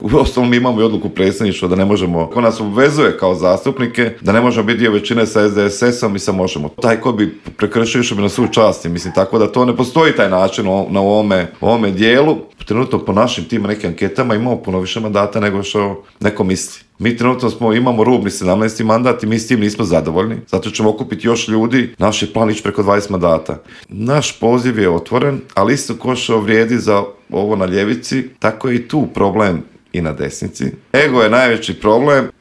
U osnovu mi imamo i odluku predsjedništva da ne možemo, ko nas obvezuje kao zastupnike, da ne možemo biti dio većine sa SDSS-om i sa Možemo. Taj ko bi prekršio išao bi na sud časti, mislim, tako da to ne postoji taj način na ovome dijelu. Trenutno po našim tim nekim anketama imamo puno više mandata nego što neko misli. Mi trenutno imamo rubni 17. mandat i mi s tim nismo zadovoljni. Zato ćemo okupiti još ljudi. Naš je plan ići preko 20 mandata. Naš poziv je otvoren, ali isto ko što vrijedi za ovo na ljevici, tako je i tu problem i na desnici. Ego je najveći problem.